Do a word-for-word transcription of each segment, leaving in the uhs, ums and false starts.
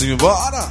embora.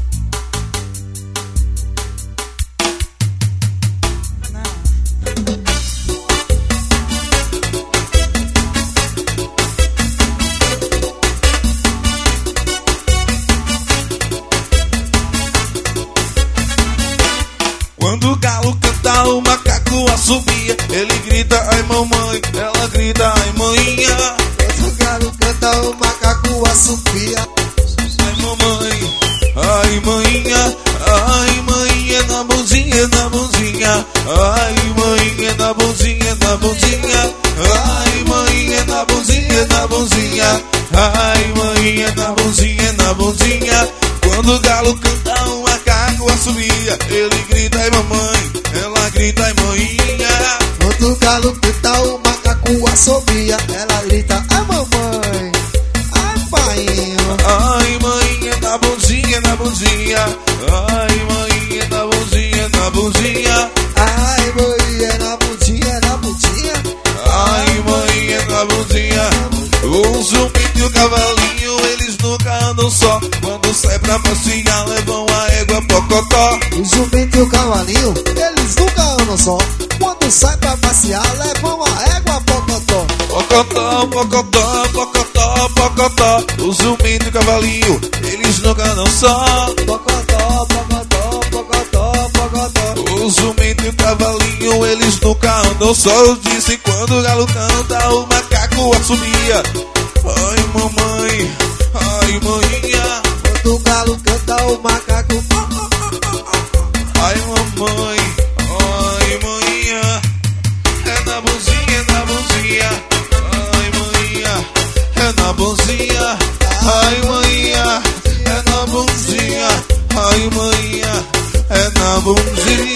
Quando o galo canta, o macaco assobia. Ele grita, ai mamãe, ela grita, ai maninha. Quando o galo canta, o macaco assobia. Ai mamãe, ai maninha, ai maninha, na bundinha, na bundinha. Ai maninha, na bundinha, na bundinha. Ai maninha, na bundinha, na bundinha. Ai maninha, na bundinha, na bundinha. Quando o galo canta, o macaco assobia. Ele grita, ai mamãe, ela grita, ai maninha. Quando o galo canta, o macaco assobia. Ela grita, ai mamãe, ai painho. Ai maninha, na bundinha, na bundinha. Ai maninha, na bundinha, na bundinha. Ai maninha, na bundinha, na bundinha. Ai maninha, na bundinha. O zumbido e o cavalinho, eles nunca andam só. Quando sai pra passear, levam a égua pocotó. O jumento e o cavalinho, eles nunca andam só. Quando sai pra passear, levam a égua pocotó. Pocotó, pocotó, pocotó, pocotó. O zumbido e o cavalinho, eles nunca andam só. Pocotó, pocotó, pocotó, pocotó. O zumbido e o cavalinho, eles nunca andam só. Eu disse, quando o galo canta, o macaco assobia. Ai mamãe, ai maninha. Quando o galo canta, o macaco. Ai mamãe, ai maninha. É na bundinha, é na bundinha. Ai maninha, é na bundinha. Ai maninha, é na bundinha. Ai maninha, é na bundinha.